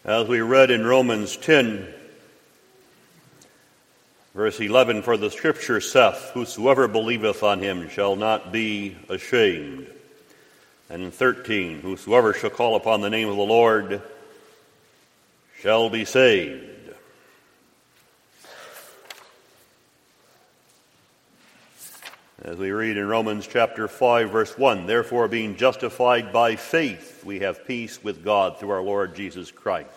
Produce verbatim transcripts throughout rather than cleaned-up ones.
As we read in Romans ten, verse eleven, "For the Scripture saith, Whosoever believeth on him shall not be ashamed." And in thirteen, "Whosoever shall call upon the name of the Lord shall be saved." As we read in Romans chapter five, verse one, "Therefore, being justified by faith, we have peace with God through our Lord Jesus Christ,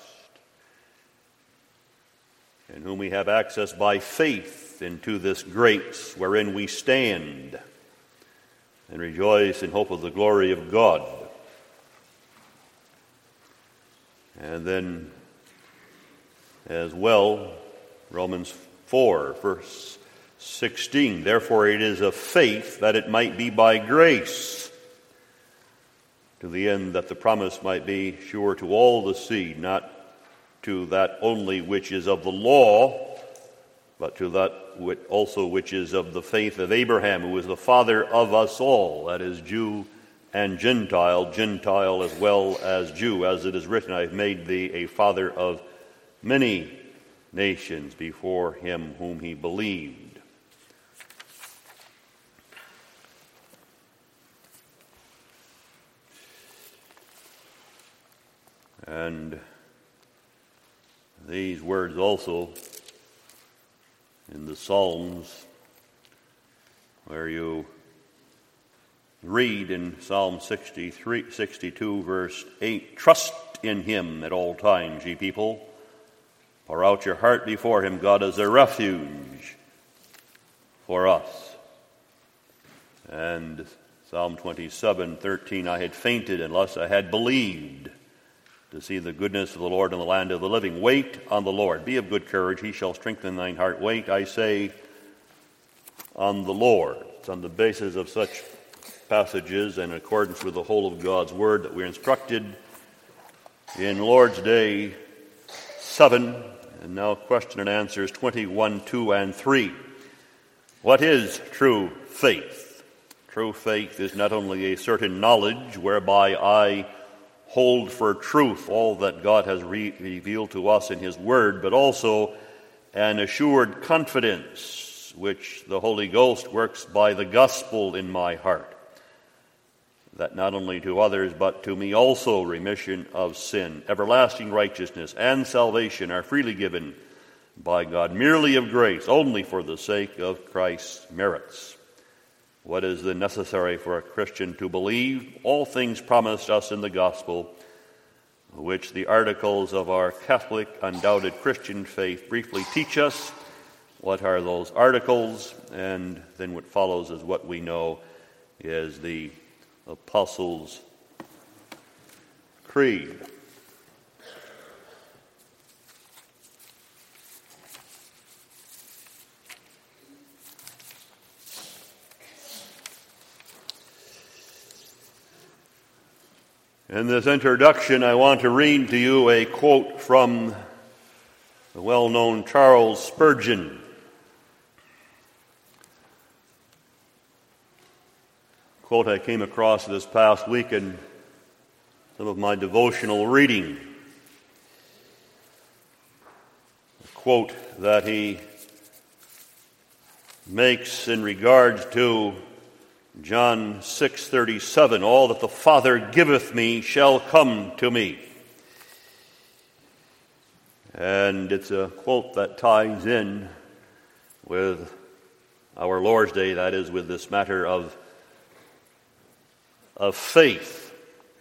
in whom we have access by faith into this grace wherein we stand, and rejoice in hope of the glory of God." And then as well, Romans four, verse sixteen, "Therefore it is of faith that it might be by grace, to the end that the promise might be sure to all the seed, not to that only which is of the law, but to that also which is of the faith of Abraham, who is the father of us all," that is, Jew and Gentile, Gentile as well as Jew. As it is written, "I have made thee a father of many nations before him whom he believed." And these words also in the Psalms, where you read in Psalm sixty-three, sixty-two, verse eight, "Trust in him at all times, ye people. Pour out your heart before him. God is a refuge for us." And Psalm twenty-seven, thirteen, "I had fainted unless I had believed to see the goodness of the Lord in the land of the living. Wait on the Lord. Be of good courage. He shall strengthen thine heart. Wait, I say, on the Lord." It's on the basis of such passages and in accordance with the whole of God's Word that we're instructed in Lord's Day seven, and now question and answers twenty-one, two, and three. What is true faith? True faith is not only a certain knowledge whereby I hold for truth all that God has re- revealed to us in his word, but also an assured confidence which the Holy Ghost works by the gospel in my heart, that not only to others but to me also remission of sin, everlasting righteousness, and salvation are freely given by God, merely of grace, only for the sake of Christ's merits. What is then necessary for a Christian to believe? All things promised us in the gospel, which the articles of our Catholic, undoubted Christian faith briefly teach us. What are those articles? And then what follows is what we know is the Apostles' Creed. In this introduction, I want to read to you a quote from the well-known Charles Spurgeon. A quote I came across this past week in some of my devotional reading. A quote that he makes in regards to John six thirty-seven, "All that the Father giveth me shall come to me." And it's a quote that ties in with our Lord's Day, that is, with this matter of, of faith.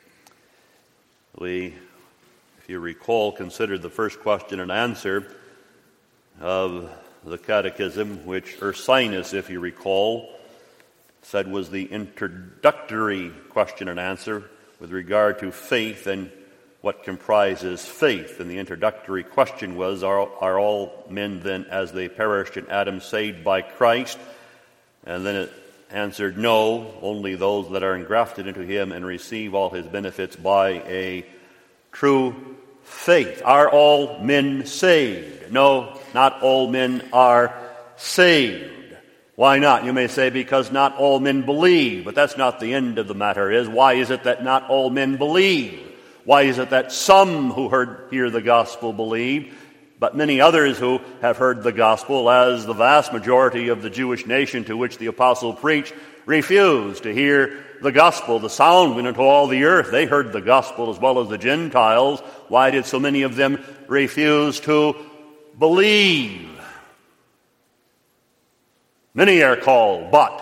We, if you recall, considered the first question and answer of the Catechism, which Ursinus, if you recall, said was the introductory question and answer with regard to faith and what comprises faith. And the introductory question was, are, are all men then as they perished in Adam saved by Christ? And then it answered, no, only those that are engrafted into him and receive all his benefits by a true faith. Are all men saved? No, not all men are saved. Why not? You may say, because not all men believe. But that's not the end of the matter. Is why is it that not all men believe? Why is it that some who heard hear the gospel believe, but many others who have heard the gospel, as the vast majority of the Jewish nation to which the apostle preached, refused to hear the gospel? The sound went into all the earth. They heard the gospel as well as the Gentiles. Why did so many of them refuse to believe? Many are called, but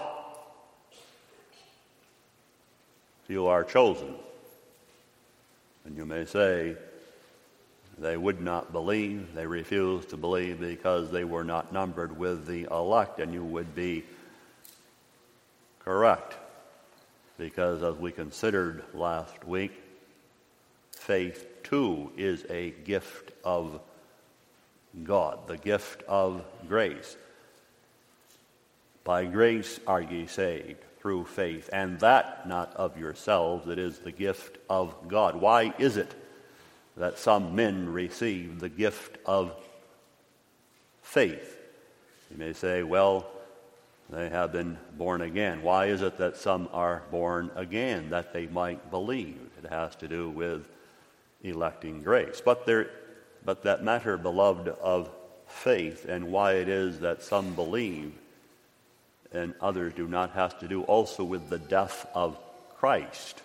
few are chosen. And you may say, they would not believe, they refused to believe because they were not numbered with the elect, and you would be correct. Because as we considered last week, faith too is a gift of God, the gift of grace. By grace are ye saved, through faith, and that not of yourselves, it is the gift of God. Why is it that some men receive the gift of faith? You may say, well, they have been born again. Why is it that some are born again? That they might believe. It has to do with electing grace. But there, but that matter, beloved, of faith and why it is that some believe and others do not, has to do also with the death of Christ,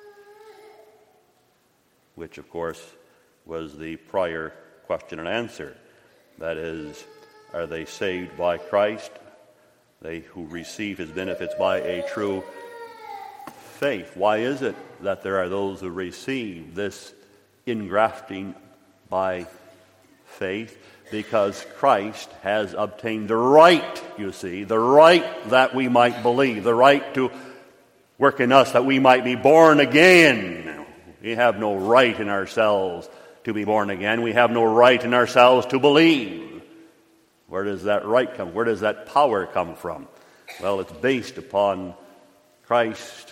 which, of course, was the prior question and answer. That is, are they saved by Christ? They who receive his benefits by a true faith. Why is it that there are those who receive this ingrafting by faith? Because Christ has obtained the right, you see, the right that we might believe, the right to work in us that we might be born again. We have no right in ourselves to be born again. We have no right in ourselves to believe. Where does that right come? Where does that power come from? Well, it's based upon Christ's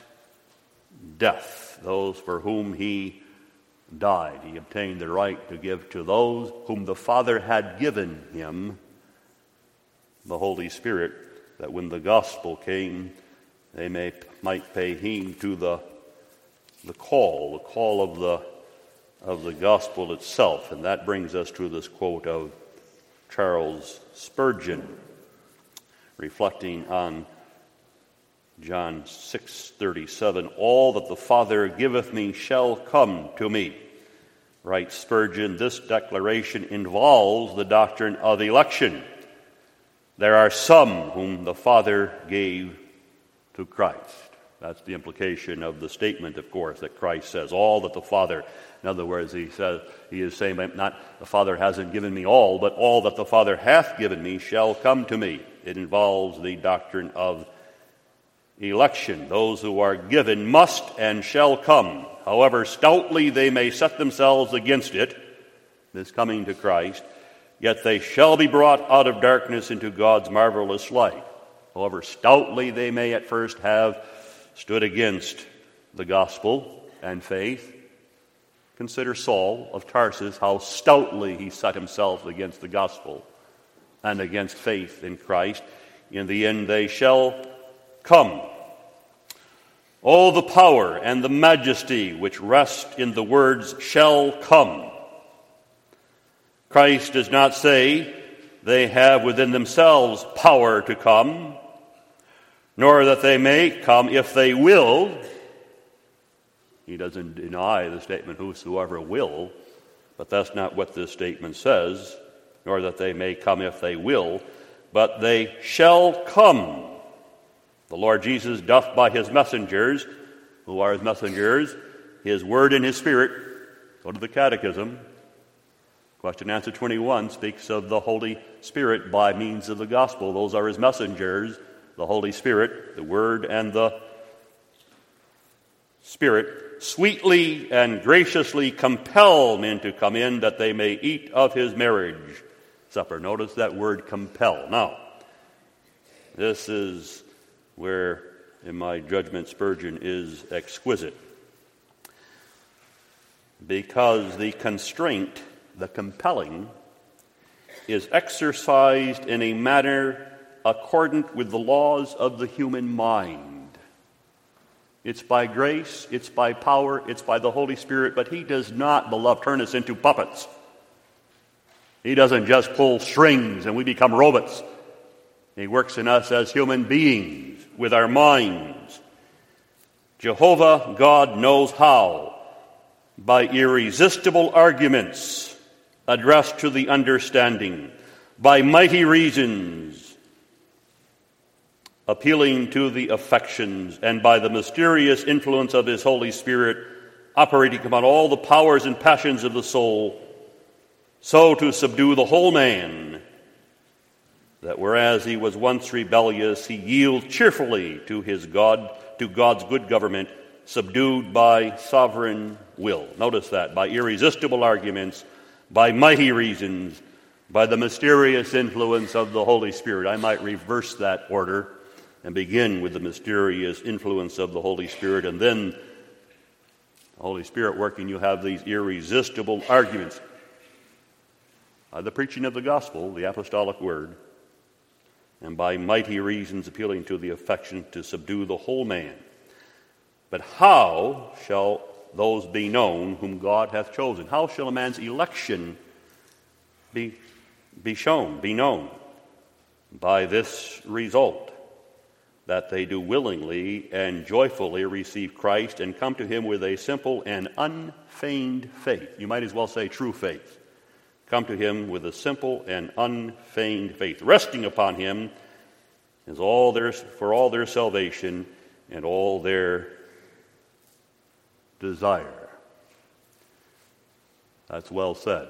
death, those for whom he died. He obtained the right to give to those whom the Father had given him the Holy Spirit, that when the gospel came, they may might pay heed to the the call, the call of the of the gospel itself. And that brings us to this quote of Charles Spurgeon, reflecting on John six thirty-seven, all that the Father giveth me shall come to me. Writes Spurgeon, this declaration involves the doctrine of election. There are some whom the Father gave to Christ. That's the implication of the statement, of course, that Christ says, all that the Father, in other words, he says, he is saying, not the Father hasn't given me all, but all that the Father hath given me shall come to me. It involves the doctrine of election. Those who are given must and shall come. However stoutly they may set themselves against it, this coming to Christ, yet they shall be brought out of darkness into God's marvelous light. However stoutly they may at first have stood against the gospel and faith. Consider Saul of Tarsus, how stoutly he set himself against the gospel and against faith in Christ. In the end they shall come. All the power and the majesty which rest in the words shall come. Christ does not say they have within themselves power to come, nor that they may come if they will. He doesn't deny the statement, whosoever will, but that's not what this statement says, nor that they may come if they will, but they shall come. The Lord Jesus doth by his messengers, who are his messengers, his word and his spirit. Go to the Catechism. Question answer twenty-one speaks of the Holy Spirit by means of the gospel. Those are his messengers, the Holy Spirit, the word and the Spirit, sweetly and graciously compel men to come in that they may eat of his marriage supper. Notice that word compel. Now, this is where, in my judgment, Spurgeon is exquisite. Because the constraint, the compelling, is exercised in a manner accordant with the laws of the human mind. It's by grace, it's by power, it's by the Holy Spirit, but he does not, beloved, turn us into puppets. He doesn't just pull strings and we become robots. He works in us as human beings with our minds. Jehovah God knows how, by irresistible arguments addressed to the understanding, by mighty reasons appealing to the affections, and by the mysterious influence of his Holy Spirit operating upon all the powers and passions of the soul, so to subdue the whole man, that whereas he was once rebellious, he yield cheerfully to his God, to God's good government, subdued by sovereign will. Notice that, by irresistible arguments, by mighty reasons, by the mysterious influence of the Holy Spirit. I might reverse that order and begin with the mysterious influence of the Holy Spirit, and then the Holy Spirit working, you have these irresistible arguments. By the preaching of the gospel, the apostolic word, and by mighty reasons appealing to the affection to subdue the whole man. But how shall those be known whom God hath chosen? How shall a man's election be, be shown, be known? By this result, that they do willingly and joyfully receive Christ and come to him with a simple and unfeigned faith. You might as well say true faith. Come to him with a simple and unfeigned faith, resting upon him is all their, for all their salvation and all their desire. That's well said.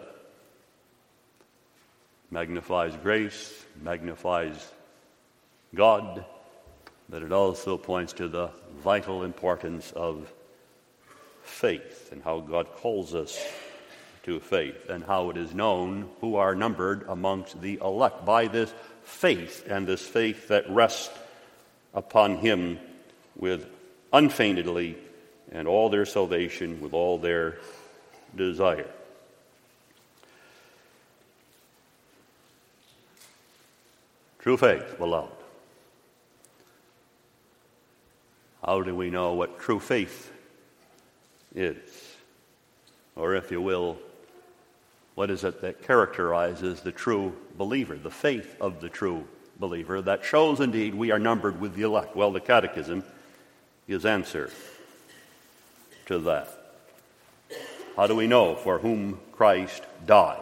Magnifies grace, magnifies God, but it also points to the vital importance of faith and how God calls us to faith and how it is known who are numbered amongst the elect by this faith, and this faith that rests upon him with unfeignedly and all their salvation with all their desire. True faith, beloved. How do we know what true faith is? Or if you will, what is it that characterizes the true believer, the faith of the true believer that shows indeed we are numbered with the elect? Well, the Catechism gives answer to that. How do we know for whom Christ died?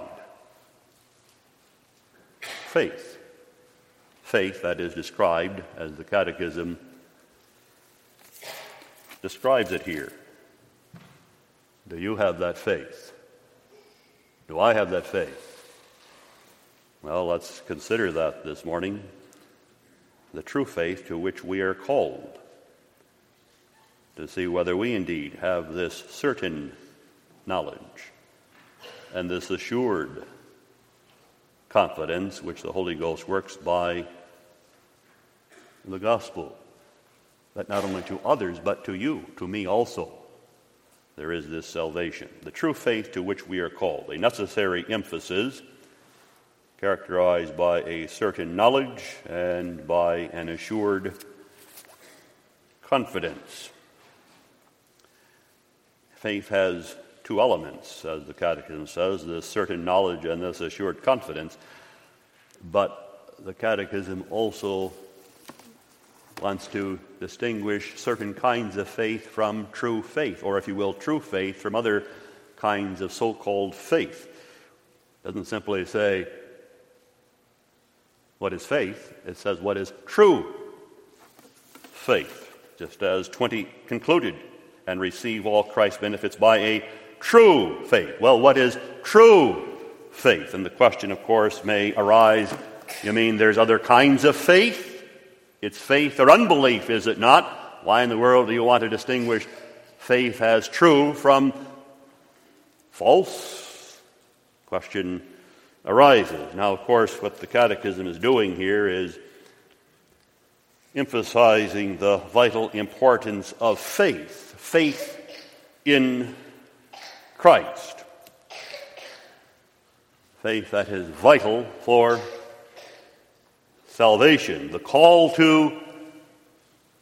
Faith. Faith that is described as the Catechism describes it here. Do you have that faith? Do I have that faith? Well, let's consider that this morning. The true faith to which we are called, to see whether we indeed have this certain knowledge and this assured confidence which the Holy Ghost works by the gospel, that not only to others but to you, to me also, there is this salvation. The true faith to which we are called, a necessary emphasis characterized by a certain knowledge and by an assured confidence. Faith has two elements, as the Catechism says, this certain knowledge and this assured confidence. But the Catechism also wants to distinguish certain kinds of faith from true faith, or if you will, true faith from other kinds of so-called faith. It doesn't simply say what is faith, it says what is true faith, just as twenty concluded and receive all Christ's benefits by a true faith. Well, what is true faith? And the question, of course, may arise, you mean there's other kinds of faith? It's faith or unbelief, is it not? Why in the world do you want to distinguish faith as true from false? Question arises. Now, of course, what the Catechism is doing here is emphasizing the vital importance of faith, faith in Christ. Faith that is vital for salvation. The call to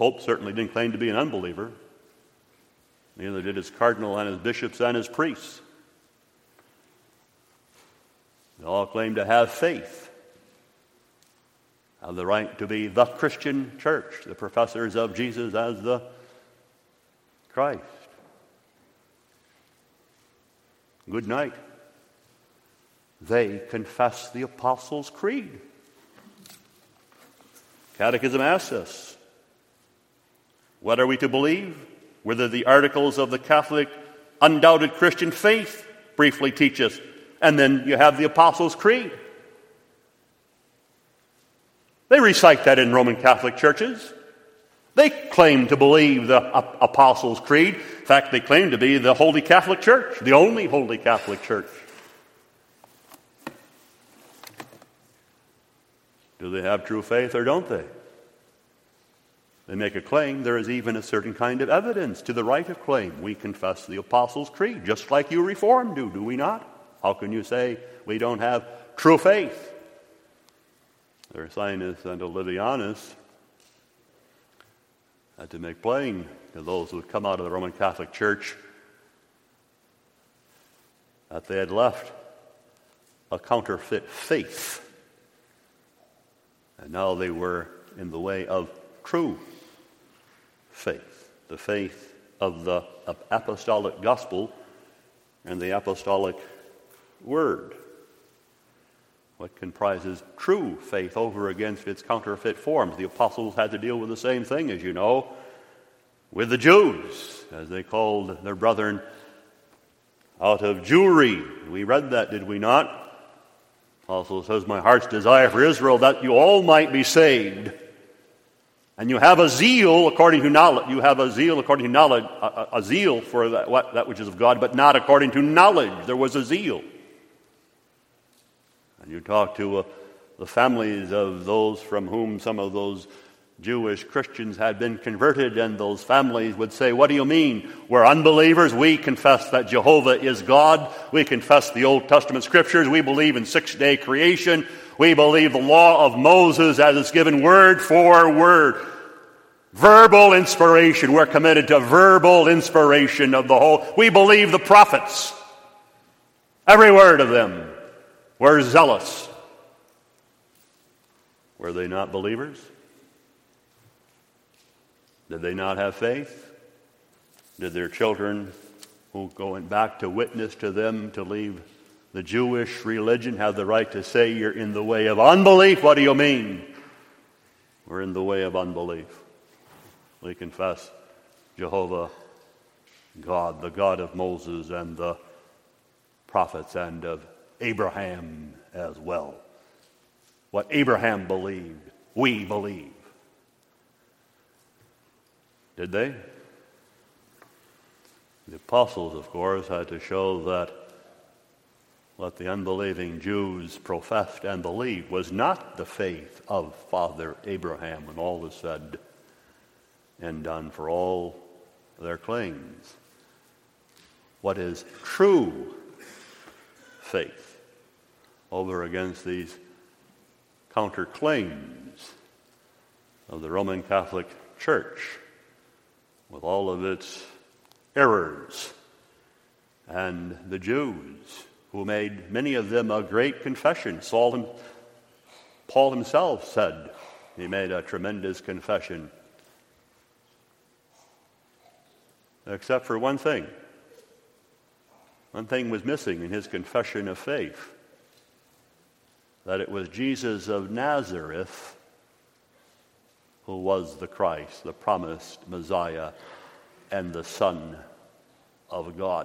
Pope certainly didn't claim to be an unbeliever. Neither did his cardinal and his bishops and his priests. They all claimed to have faith, have the right to be the Christian church, the professors of Jesus as the Christ. Good night. They confess the Apostles' Creed. Catechism asks us, what are we to believe? Whether the articles of the Catholic undoubted Christian faith briefly teach us. And then you have the Apostles' Creed. They recite that in Roman Catholic churches. They claim to believe the Apostles' Creed. In fact, they claim to be the Holy Catholic Church, the only Holy Catholic Church. Do they have true faith or don't they? They make a claim. There is even a certain kind of evidence to the right of claim. We confess the Apostles' Creed, just like you Reformed do, do we not? How can you say we don't have true faith? Ursinus and Olivianus had to make plain to those who had come out of the Roman Catholic Church that they had left a counterfeit faith. And now they were in the way of true faith, the faith of the apostolic gospel and the apostolic word. What comprises true faith over against its counterfeit forms? The apostles had to deal with the same thing, as you know, with the Jews, as they called their brethren out of Jewry. We read that, did we not? The apostle says, my heart's desire for Israel, that you all might be saved. And you have a zeal according to knowledge. You have a zeal according to knowledge, a, a zeal for that, what, that which is of God, but not according to knowledge. There was a zeal. And you talk to uh, the families of those from whom some of those Jewish Christians had been converted, and those families would say, what do you mean? We're unbelievers. We confess that Jehovah is God. We confess the Old Testament scriptures. We believe in six-day creation. We believe the law of Moses as it's given word for word. Verbal inspiration. We're committed to verbal inspiration of the whole. We believe the prophets. Every word of them. We're zealous. Were they not believers? Did they not have faith? Did their children, who going back to witness to them to leave the Jewish religion, have the right to say, you're in the way of unbelief? What do you mean? We're in the way of unbelief. We confess Jehovah, God, the God of Moses and the prophets and of Abraham as well. What Abraham believed, we believe. Did they? The apostles, of course, had to show that what the unbelieving Jews professed and believed was not the faith of Father Abraham when all was said and done for all their claims. What is true faith over against these counterclaims of the Roman Catholic Church with all of its errors, and the Jews who made, many of them, a great confession. Saul him, Paul himself said he made a tremendous confession, except for one thing. One thing was missing in his confession of faith, that it was Jesus of Nazareth who was the Christ, the promised Messiah, and the Son of God.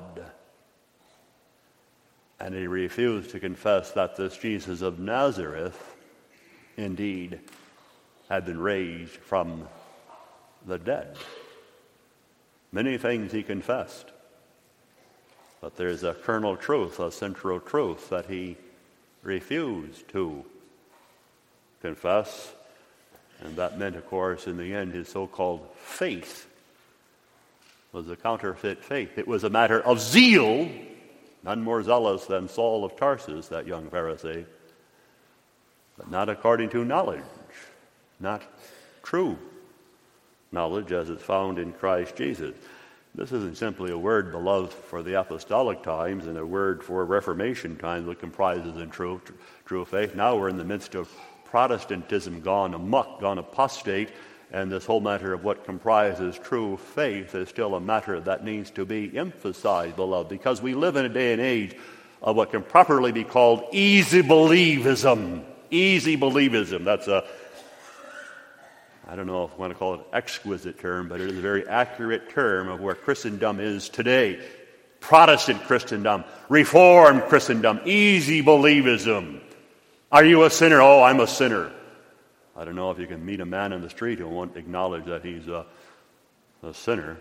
And he refused to confess that this Jesus of Nazareth indeed had been raised from the dead. Many things he confessed, but there's a kernel truth, a central truth that he refused to confess, and that meant, of course, in the end, his so-called faith was a counterfeit faith. It was a matter of zeal, none more zealous than Saul of Tarsus, that young Pharisee, but not according to knowledge, not true knowledge as it's found in Christ Jesus. This isn't simply a word, beloved, for the apostolic times and a word for Reformation times that comprises in true, true faith. Now we're in the midst of Protestantism gone amok, gone apostate, and this whole matter of what comprises true faith is still a matter that needs to be emphasized, beloved, because we live in a day and age of what can properly be called easy believism. Easy believism. That's a I don't know if I want to call it an exquisite term, but it is a very accurate term of where Christendom is today. Protestant Christendom, Reformed Christendom, easy believism. Are you a sinner? Oh, I'm a sinner. I don't know if you can meet a man in the street who won't acknowledge that he's a, a sinner.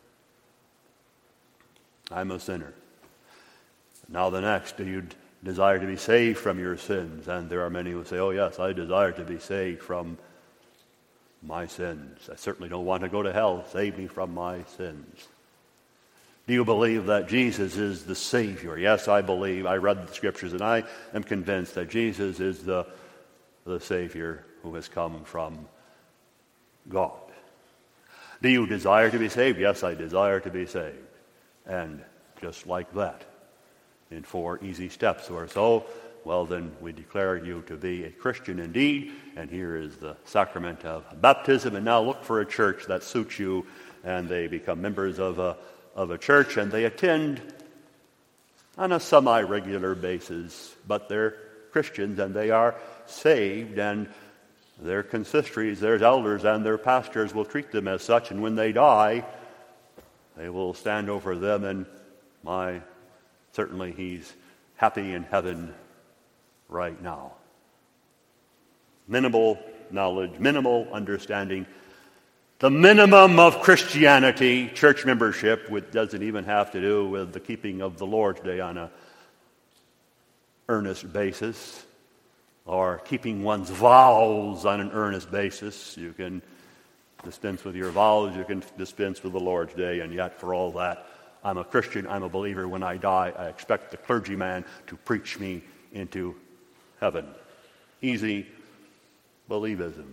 I'm a sinner. Now the next, do you desire to be saved from your sins? And there are many who say, oh yes, I desire to be saved from my sins. I certainly don't want to go to hell. Save me from my sins. Do you believe that Jesus is the Savior? Yes, I believe. I read the Scriptures and I am convinced that Jesus is the, the Savior who has come from God. Do you desire to be saved? Yes, I desire to be saved. And just like that, in four easy steps or so, well, then we declare you to be a Christian indeed, and here is the sacrament of baptism. And now look for a church that suits you, and they become members of a, of a church, and they attend on a semi-regular basis, but they're Christians, and they are saved, and their consistories, their elders, and their pastors will treat them as such, and when they die, they will stand over them, and my, certainly he's happy in heaven right now. Minimal knowledge, minimal understanding. The minimum of Christianity, church membership, which doesn't even have to do with the keeping of the Lord's Day on a earnest basis, or keeping one's vows on an earnest basis. You can dispense with your vows, you can dispense with the Lord's Day, and yet for all that, I'm a Christian, I'm a believer. When I die, I expect the clergyman to preach me into heaven. Easy believism.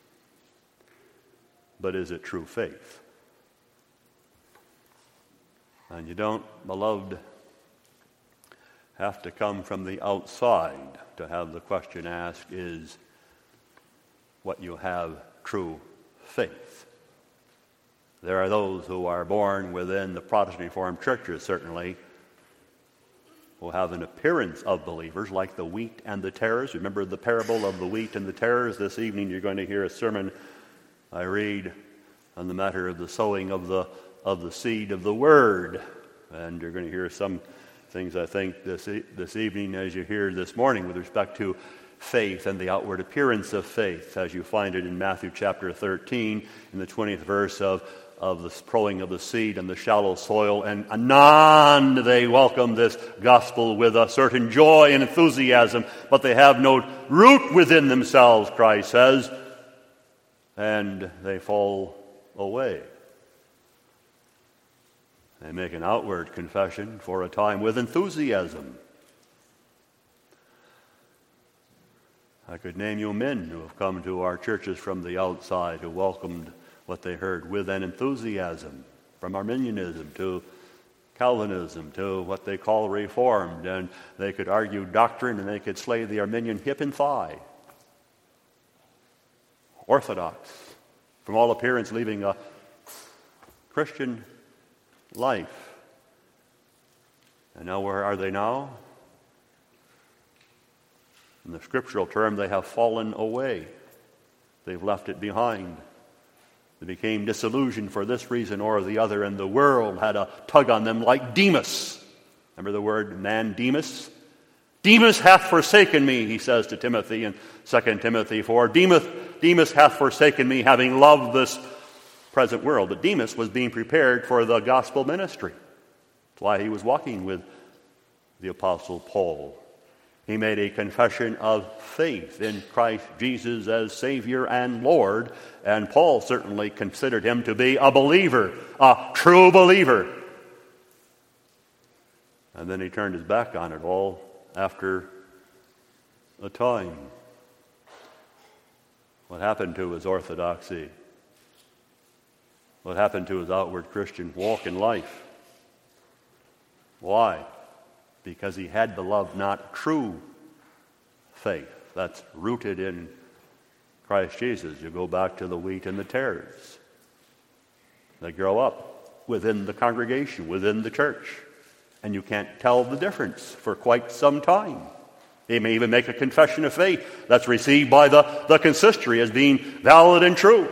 But is it true faith? And you don't, beloved, have to come from the outside to have the question asked, is what you have true faith? There are those who are born within the Protestant Reformed churches, certainly, who have an appearance of believers, like the wheat and the tares. Remember the parable of the wheat and the tares? This evening you're going to hear a sermon I read on the matter of the sowing of the of the seed of the Word. And you're going to hear some things, I think, this, this evening as you hear this morning with respect to faith and the outward appearance of faith, as you find it in Matthew chapter thirteen, in the twentieth verse of of the throwing of the seed and the shallow soil, and anon they welcome this gospel with a certain joy and enthusiasm, but they have no root within themselves, Christ says, and they fall away. They make an outward confession for a time with enthusiasm. I could name you men who have come to our churches from the outside who welcomed what they heard with an enthusiasm, from Arminianism to Calvinism to what they call Reformed, and they could argue doctrine and they could slay the Arminian hip and thigh. Orthodox, from all appearance leaving a Christian life. And now where are they now? In the scriptural term, they have fallen away. They've left it behind. They became disillusioned for this reason or the other, and the world had a tug on them like Demas. Remember the word man, Demas? Demas hath forsaken me, he says to Timothy in Second Timothy four. Demas, Demas hath forsaken me, having loved this present world. But Demas was being prepared for the gospel ministry. That's why he was walking with the Apostle Paul. He made a confession of faith in Christ Jesus as Savior and Lord, and Paul certainly considered him to be a believer, a true believer. And then he turned his back on it all after a time. What happened to his orthodoxy? what happened to his outward Christian walk in life. Why? Because he had beloved not true faith that's rooted in Christ Jesus. You go back to the wheat and the tares. They grow up within the congregation, within the church, and you can't tell the difference for quite some time. They may even make a confession of faith that's received by the, the consistory as being valid and true.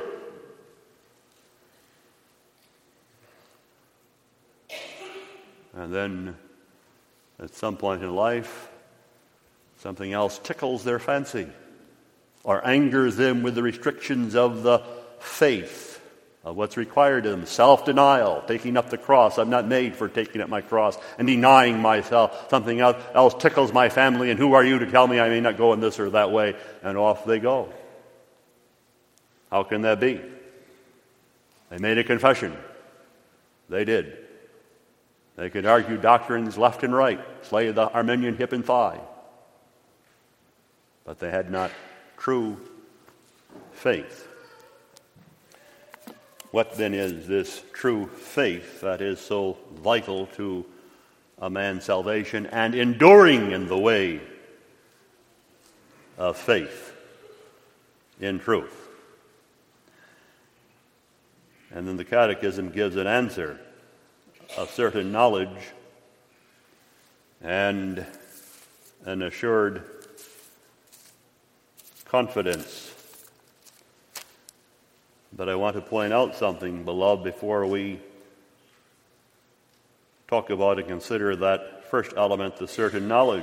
And then at some point in life, something else tickles their fancy or angers them with the restrictions of the faith, of what's required of them. Self-denial, taking up the cross. I'm not made for taking up my cross and denying myself. Something else, else tickles my family, and who are you to tell me I may not go in this or that way? And off they go. How can that be? They made a confession. They did. They could argue doctrines left and right, slay the Arminian hip and thigh. But they had not true faith. What then is this true faith that is so vital to a man's salvation and enduring in the way of faith in truth? And then the Catechism gives an answer of certain knowledge and an assured confidence. But I want to point out something, beloved, before we talk about and consider that first element, the certain knowledge.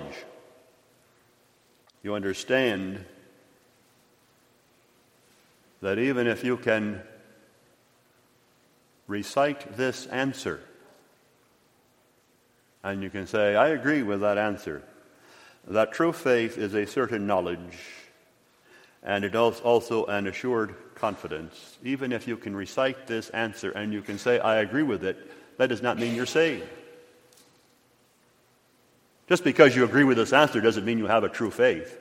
You understand that even if you can recite this answer, and you can say, I agree with that answer, that true faith is a certain knowledge, and it is also an assured confidence. Even if you can recite this answer and you can say, I agree with it, that does not mean you're saved. Just because you agree with this answer doesn't mean you have a true faith.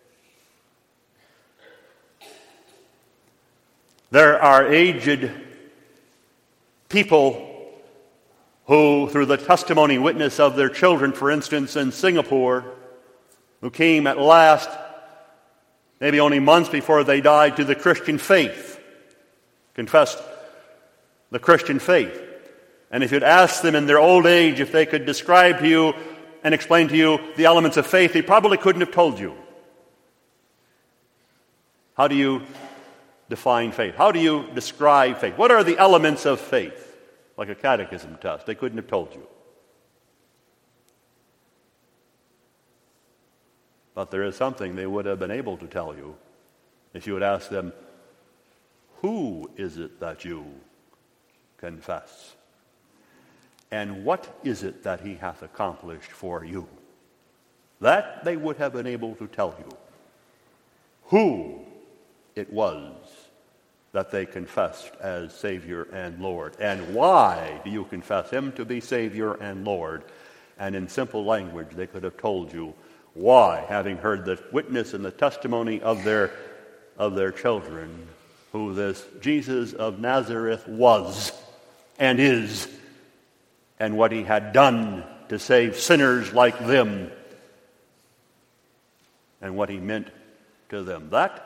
There are aged people who, through the testimony and witness of their children, for instance, in Singapore, who came at last, maybe only months before they died, to the Christian faith, confessed the Christian faith. And if you'd asked them in their old age if they could describe to you and explain to you the elements of faith, they probably couldn't have told you. How do you define faith? How do you describe faith? What are the elements of faith? Like a catechism test. They couldn't have told you. But there is something they would have been able to tell you if you had asked them, who is it that you confess? And what is it that he hath accomplished for you? That they would have been able to tell you. Who it was that they confessed as Savior and Lord. And why do you confess him to be Savior and Lord? And in simple language, they could have told you why, having heard the witness and the testimony of their, of their children, who this Jesus of Nazareth was and is, and what he had done to save sinners like them, and what he meant to them. That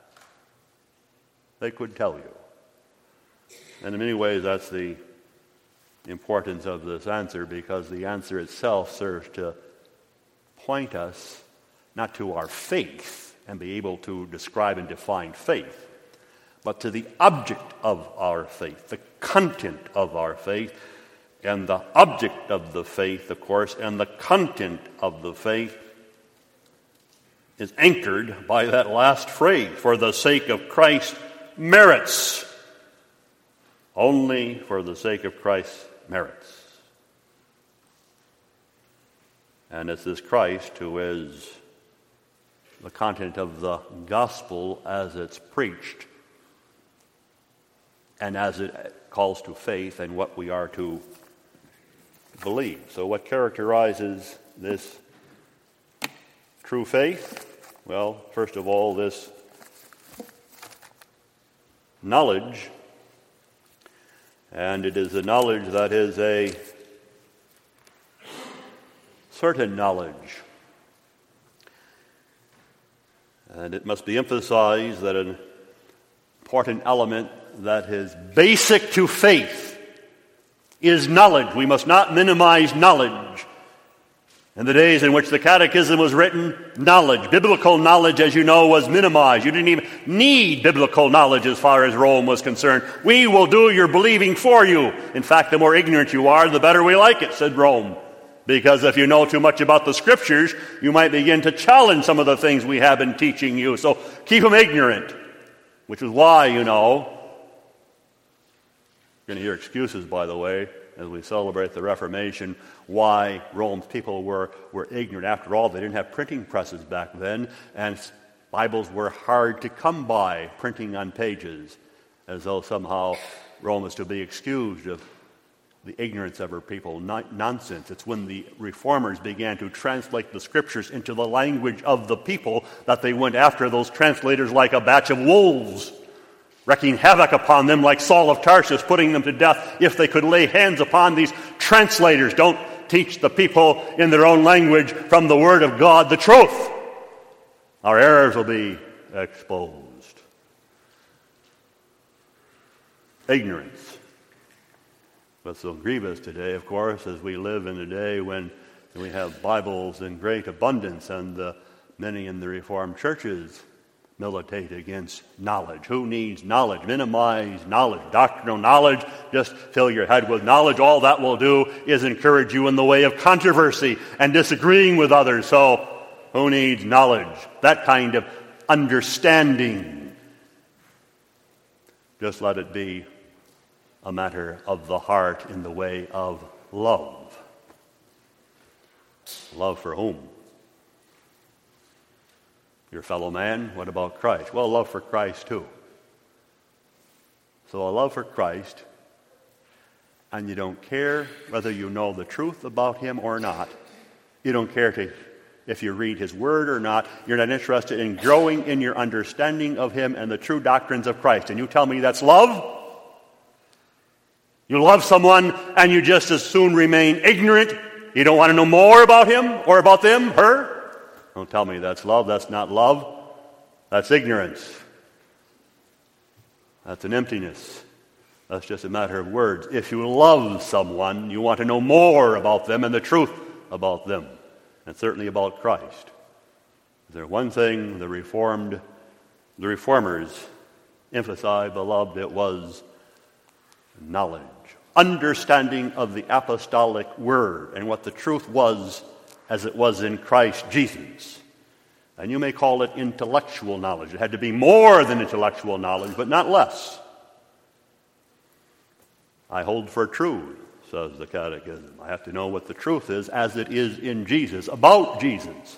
they could tell you. And in many ways, that's the importance of this answer, because the answer itself serves to point us not to our faith and be able to describe and define faith, but to the object of our faith, the content of our faith. And the object of the faith, of course, and the content of the faith is anchored by that last phrase, for the sake of Christ merits. Only for the sake of Christ's merits. And it's this Christ who is the content of the gospel as it's preached and as it calls to faith and what we are to believe. So what characterizes this true faith? Well, first of all, this knowledge. And it is a knowledge that is a certain knowledge. And it must be emphasized that an important element that is basic to faith is knowledge. We must not minimize knowledge. In the days in which the Catechism was written, knowledge, biblical knowledge, as you know, was minimized. You didn't even need biblical knowledge as far as Rome was concerned. We will do your believing for you. In fact, the more ignorant you are, the better we like it, said Rome. Because if you know too much about the Scriptures, you might begin to challenge some of the things we have been teaching you. So keep them ignorant, which is why, you know, you're going to hear excuses, by the way, as we celebrate the Reformation, why Rome's people were, were ignorant. After all, they didn't have printing presses back then, and Bibles were hard to come by, printing on pages, as though somehow Rome is to be excused of the ignorance of her people. No- nonsense. It's when the reformers began to translate the Scriptures into the language of the people that they went after those translators like a batch of wolves, wreaking havoc upon them like Saul of Tarsus, putting them to death if they could lay hands upon these translators. Don't teach the people in their own language from the Word of God the truth. Our errors will be exposed. Ignorance. What's so grievous today, of course, as we live in a day when we have Bibles in great abundance, and uh, many in the Reformed churches militate against knowledge. Who needs knowledge? Minimize knowledge. Doctrinal knowledge, just fill your head with knowledge. All that will do is encourage you in the way of controversy and disagreeing with others. So, who needs knowledge? That kind of understanding. Just let it be a matter of the heart in the way of love. Love for whom? Your fellow man? What about Christ? Well, love for Christ too. So a love for Christ, and you don't care whether you know the truth about him or not. You don't care to, if you read his word or not. You're not interested in growing in your understanding of him and the true doctrines of Christ. And you tell me that's love? You love someone and you just as soon remain ignorant. You don't want to know more about him or about them, her? Don't tell me that's love. That's not love. That's ignorance. That's an emptiness. That's just a matter of words. If you love someone, you want to know more about them and the truth about them, and certainly about Christ. Is there one thing the Reformed, the Reformers emphasized, beloved, it was knowledge. Understanding of the apostolic word and what the truth was as it was in Christ Jesus. And you may call it intellectual knowledge. It had to be more than intellectual knowledge, but not less. I hold for true, says the Catechism. I have to know what the truth is as it is in Jesus, about Jesus.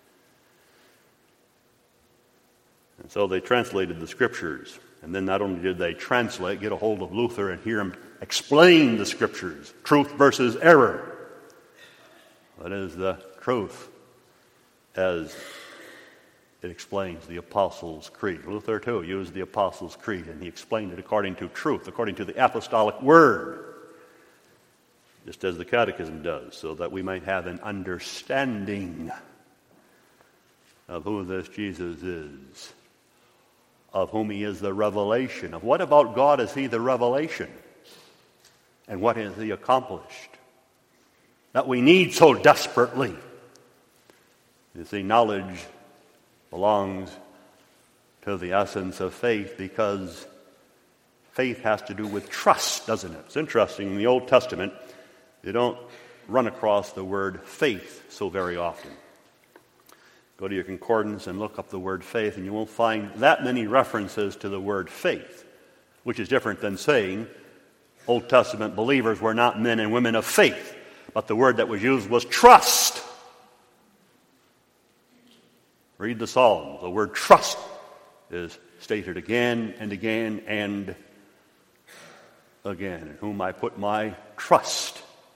And so they translated the Scriptures. And then not only did they translate, get a hold of Luther and hear him explain the Scriptures, truth versus error. That is the truth as it explains the Apostles' Creed. Luther, too, used the Apostles' Creed, and he explained it according to truth, according to the apostolic word, just as the Catechism does, so that we might have an understanding of who this Jesus is, of whom he is the revelation. Of what about God is he the revelation? And what has he accomplished? That we need so desperately. You see, knowledge belongs to the essence of faith, because faith has to do with trust, doesn't it? It's interesting, in the Old Testament, you don't run across the word faith so very often. Go to your concordance and look up the word faith, and you won't find that many references to the word faith, which is different than saying Old Testament believers were not men and women of faith, but the word that was used was trust. Read the Psalms. The word trust is stated again and again and again, in whom I put my trust.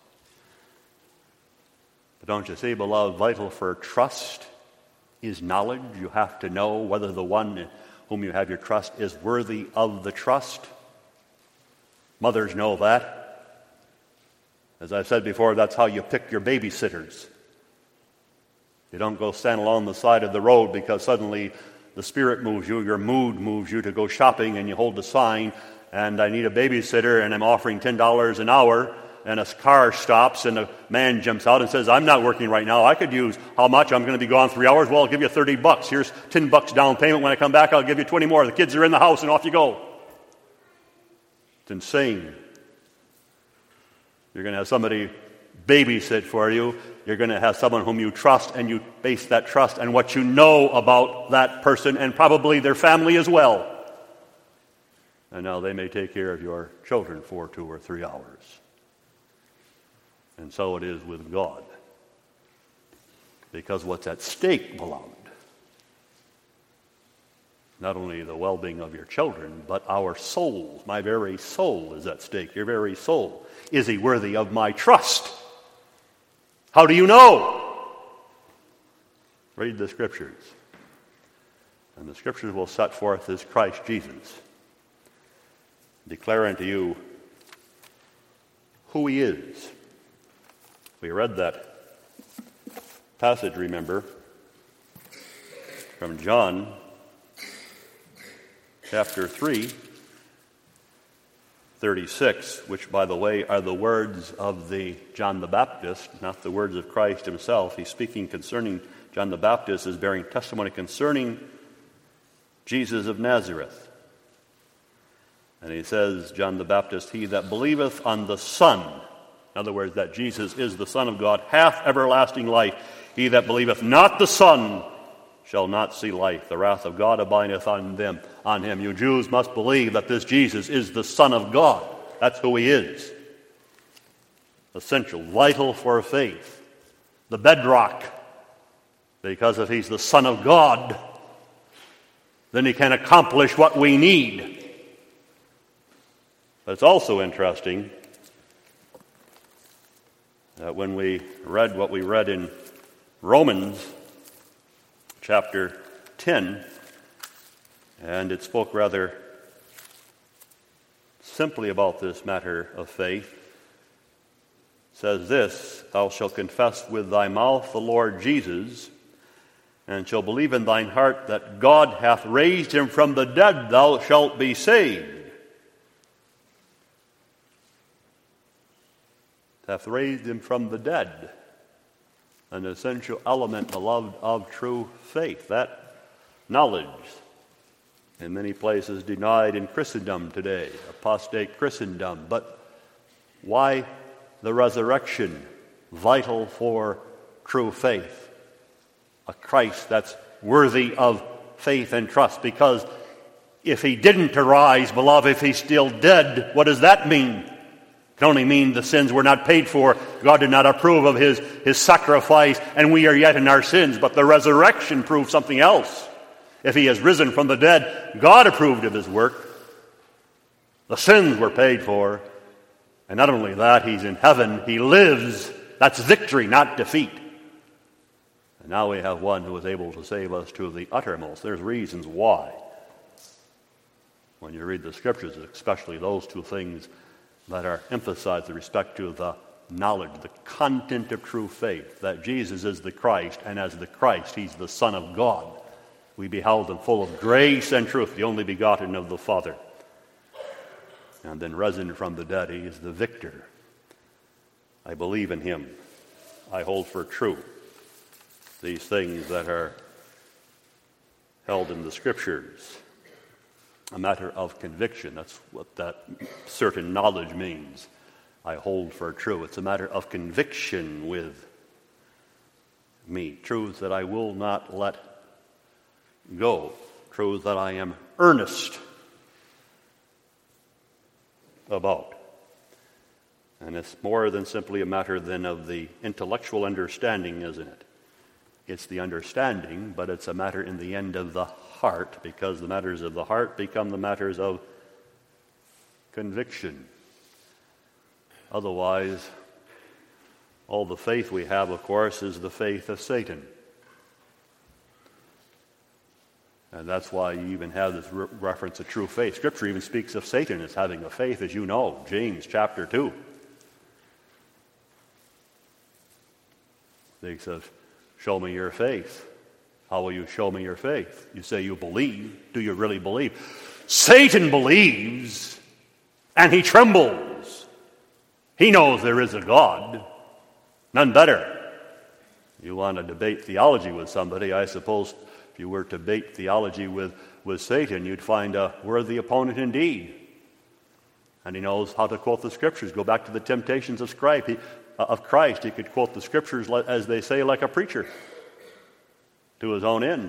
But don't you see, beloved, vital for trust is knowledge. You have to know whether the one in whom you have your trust is worthy of the trust. Mothers know that. As I've said before, that's how you pick your babysitters. You don't go stand along the side of the road because suddenly the spirit moves you, your mood moves you to go shopping, and you hold the sign, and I need a babysitter, and I'm offering ten dollars an hour, and a car stops, and a man jumps out and says, I'm not working right now. I could use how much? I'm going to be gone three hours. Well, I'll give you thirty bucks. Here's ten bucks down payment. When I come back, I'll give you twenty more. The kids are in the house, and off you go. It's insane. You're going to have somebody babysit for you. You're going to have someone whom you trust, and you base that trust on what you know about that person and probably their family as well. And now they may take care of your children for two or three hours. And so it is with God. Because what's at stake, beloved, not only the well-being of your children, but our souls. My very soul is at stake. Your very soul. Is he worthy of my trust? How do you know? Read the Scriptures. And the Scriptures will set forth as Christ Jesus, declare unto you who he is. We read that passage, remember, from John chapter three, thirty-six, which, by the way, are the words of the John the Baptist, not the words of Christ himself. He's speaking concerning John the Baptist as bearing testimony concerning Jesus of Nazareth. And he says, John the Baptist, he that believeth on the Son, in other words, that Jesus is the Son of God, hath everlasting life. He that believeth not the Son shall not see life. The wrath of God abideth on them, on him. You Jews must believe that this Jesus is the Son of God. That's who he is. Essential, vital for faith. The bedrock. Because if he's the Son of God, then he can accomplish what we need. But it's also interesting that when we read what we read in Romans chapter ten, and it spoke rather simply about this matter of faith, says this, thou shalt confess with thy mouth the Lord Jesus, and shalt believe in thine heart that God hath raised him from the dead, thou shalt be saved. Hath raised him from the dead. An essential element, beloved, of true faith. That knowledge, in many places denied in Christendom today, apostate Christendom. But why the resurrection? Vital for true faith. A Christ that's worthy of faith and trust. Because if he didn't arise, beloved, if he's still dead, what does that mean? It can only mean the sins were not paid for. God did not approve of his, his sacrifice, and we are yet in our sins. But the resurrection proves something else. If he has risen from the dead, God approved of his work. The sins were paid for. And not only that, he's in heaven. He lives. That's victory, not defeat. And now we have one who is able to save us to the uttermost. There's reasons why. When you read the Scriptures, especially those two things that are emphasized with respect to the knowledge, the content of true faith, that Jesus is the Christ, and as the Christ, he's the Son of God. We beheld him full of grace and truth, the only begotten of the Father. And then risen from the dead, he is the victor. I believe in him. I hold for true these things that are held in the Scriptures. A matter of conviction. That's what that certain knowledge means. I hold for true. It's a matter of conviction with me. Truths that I will not let go. Truths that I am earnest about. And it's more than simply a matter then of the intellectual understanding, isn't it? It's the understanding, but it's a matter in the end of the heart, because the matters of the heart become the matters of conviction. Otherwise, all the faith we have, of course, is the faith of Satan. And that's why you even have this re- reference to true faith. Scripture even speaks of Satan as having a faith, as you know, James chapter two. He says, show me your faith. How will you show me your faith? You say you believe. Do you really believe? Satan believes, and he trembles. He knows there is a God. None better. You want to debate theology with somebody, I suppose if you were to debate theology with, with Satan, you'd find a worthy opponent indeed. And he knows how to quote the Scriptures. Go back to the temptations of Christ. He, of Christ. He could quote the Scriptures, as they say, like a preacher, to his own end.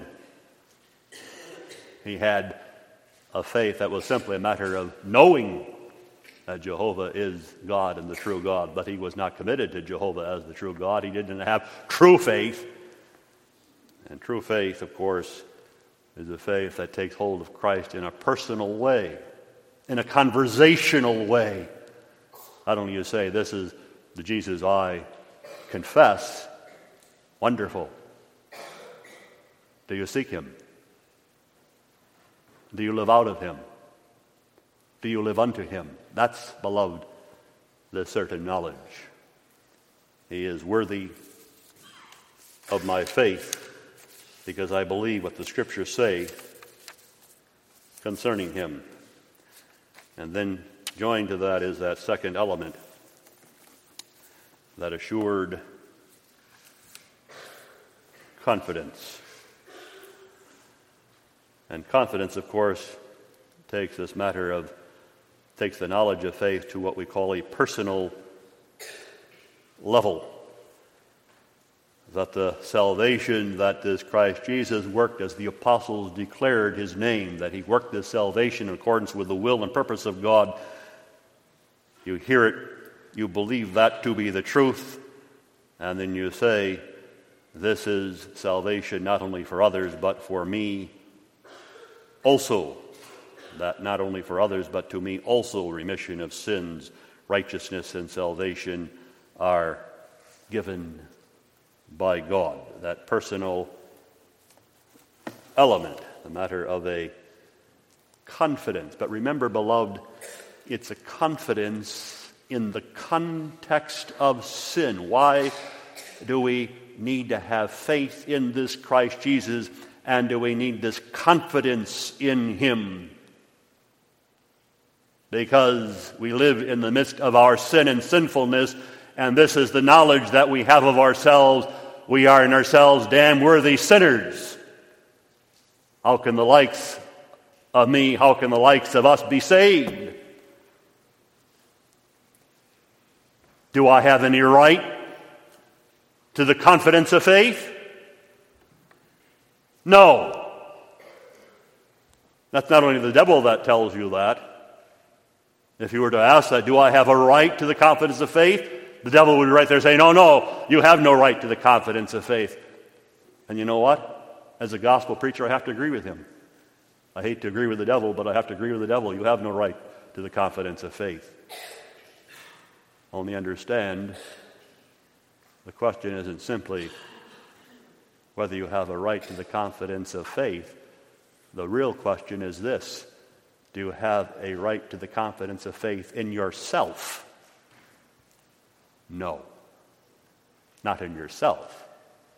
He had a faith that was simply a matter of knowing that Jehovah is God and the true God, but he was not committed to Jehovah as the true God. He didn't have true faith. And true faith, of course, is a faith that takes hold of Christ in a personal way, in a conversational way. Not only you say, this is the Jesus I confess, wonderful. Do you seek him? Do you live out of him? Do you live unto him? That's, beloved, the certain knowledge. He is worthy of my faith because I believe what the Scriptures say concerning him. And then joined to that is that second element, that assured confidence. And confidence, of course, takes this matter of, takes the knowledge of faith to what we call a personal level. That the salvation that this Christ Jesus worked, as the apostles declared his name, that he worked this salvation in accordance with the will and purpose of God. You hear it, you believe that to be the truth, and then you say, this is salvation not only for others, but for me also. That not only for others, but to me also remission of sins, righteousness, and salvation are given by God. That personal element, the matter of a confidence. But remember, beloved, it's a confidence in the context of sin. Why do we need to have faith in this Christ Jesus, and do we need this confidence in him? Because we live in the midst of our sin and sinfulness, and this is the knowledge that we have of ourselves. We are in ourselves damn worthy sinners. How can the likes of me, how can the likes of us be saved? Do I have any right to the confidence of faith? No. That's not only the devil that tells you that. If you were to ask that, do I have a right to the confidence of faith? The devil would be right there saying, no, no, you have no right to the confidence of faith. And you know what? As a gospel preacher, I have to agree with him. I hate to agree with the devil, but I have to agree with the devil. You have no right to the confidence of faith. Only understand, the question isn't simply whether you have a right to the confidence of faith. The real question is this: do you have a right to the confidence of faith in yourself? No. Not in yourself.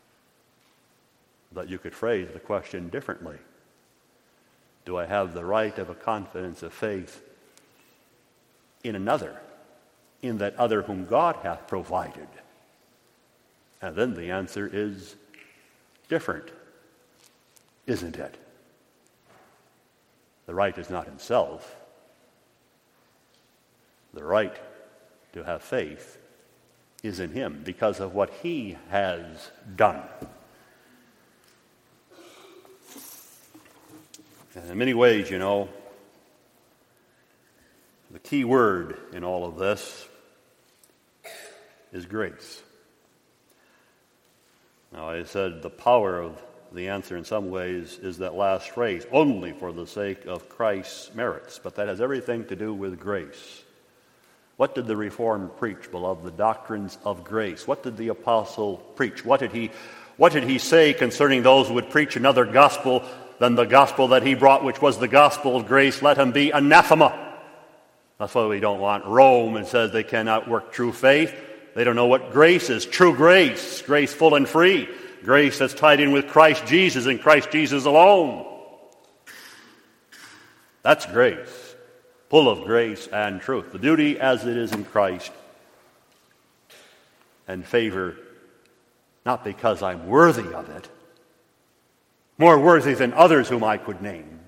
But you could phrase the question differently. Do I have the right of a confidence of faith in another, in that other whom God hath provided? And then the answer is different, isn't it? The right is not in self. The right to have faith is in him because of what he has done. And in many ways, you know, the key word in all of this is grace. Now, I said the power of the answer in some ways is that last phrase, only for the sake of Christ's merits. But that has everything to do with grace. What did the Reformed preach, beloved? The doctrines of grace. What did the apostle preach? What did he, what did he say concerning those who would preach another gospel than the gospel that he brought, which was the gospel of grace, let him be anathema. That's why we don't want Rome and says they cannot work true faith. They don't know what grace is. True grace, grace full and free. Grace that's tied in with Christ Jesus and Christ Jesus alone. That's grace, full of grace and truth. The beauty as it is in Christ. And favor, not because I'm worthy of it, more worthy than others whom I could name,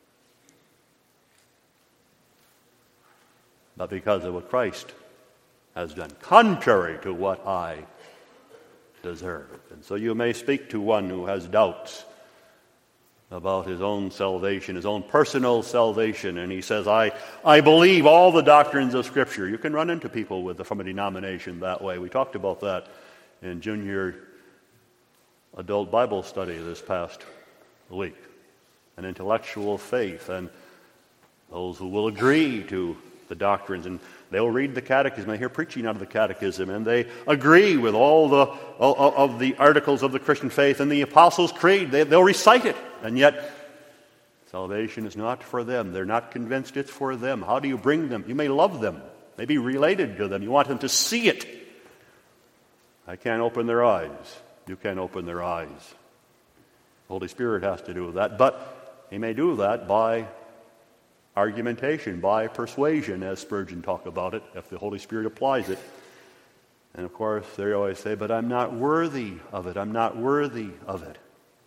but because of what Christ has done, contrary to what I deserve. And so you may speak to one who has doubts about his own salvation, his own personal salvation, and he says, I, I believe all the doctrines of Scripture. You can run into people with from a denomination that way. We talked about that in junior adult Bible study this past week. An intellectual faith, and those who will agree to the doctrines, and they'll read the catechism. I hear preaching out of the catechism, and they agree with all the all, of the articles of the Christian faith and the Apostles' Creed. They, they'll recite it, and yet salvation is not for them. They're not convinced it's for them. How do you bring them? You may love them, may be related to them. You want them to see it. I can't open their eyes. You can't open their eyes. The Holy Spirit has to do that, but He may do that by argumentation, by persuasion, as Spurgeon talked about it, if the Holy Spirit applies it. And of course, they always say, but I'm not worthy of it. I'm not worthy of it.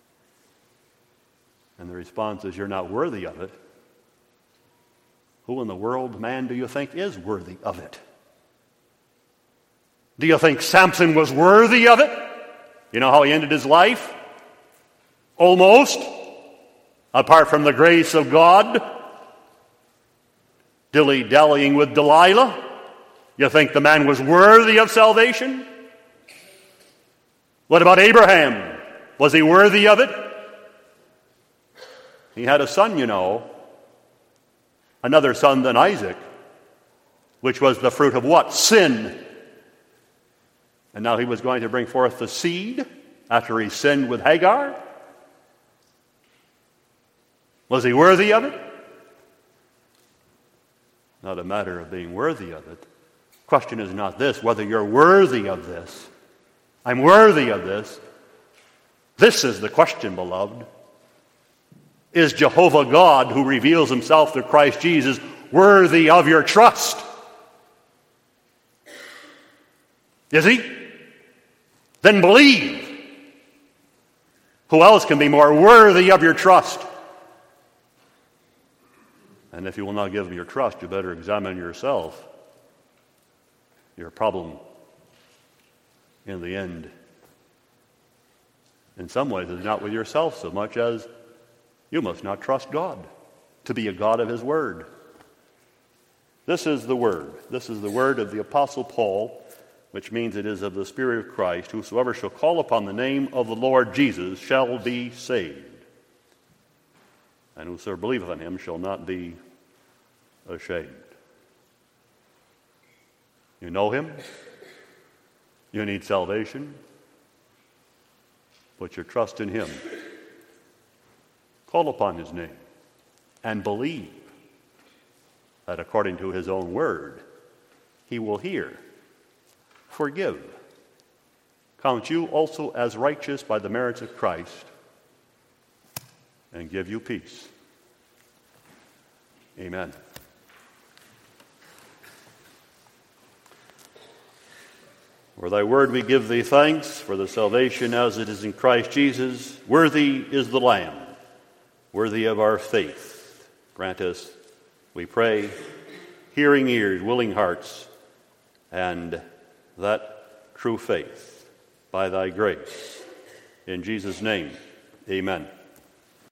And the response is, you're not worthy of it. Who in the world, man, do you think is worthy of it? Do you think Samson was worthy of it? You know how he ended his life? Almost. Apart from the grace of God. Dilly-dallying with Delilah. You think the man was worthy of salvation? What about Abraham? Was he worthy of it? He had a son, you know. Another son than Isaac. Which was the fruit of what? Sin. And now he was going to bring forth the seed after he sinned with Hagar. Was he worthy of it? Not a matter of being worthy of it. The question is not this, whether you're worthy of this. I'm worthy of this. This is the question, beloved. Is Jehovah God, who reveals himself through Christ Jesus, worthy of your trust? Is he? Then believe. Who else can be more worthy of your trust? And if you will not give him your trust, you better examine yourself. Your problem, in the end, in some ways, is not with yourself so much as you must not trust God to be a God of his word. This is the word. This is the word of the Apostle Paul, which means it is of the Spirit of Christ. Whosoever shall call upon the name of the Lord Jesus shall be saved. And whosoever believeth on him shall not be ashamed. You know him. You need salvation. Put your trust in him. Call upon his name and believe that according to his own word, he will hear, forgive, count you also as righteous by the merits of Christ, and give you peace. Amen. For thy word we give thee thanks, for the salvation as it is in Christ Jesus. Worthy is the Lamb, worthy of our faith. Grant us, we pray, hearing ears, willing hearts, and that true faith by thy grace. In Jesus' name, amen.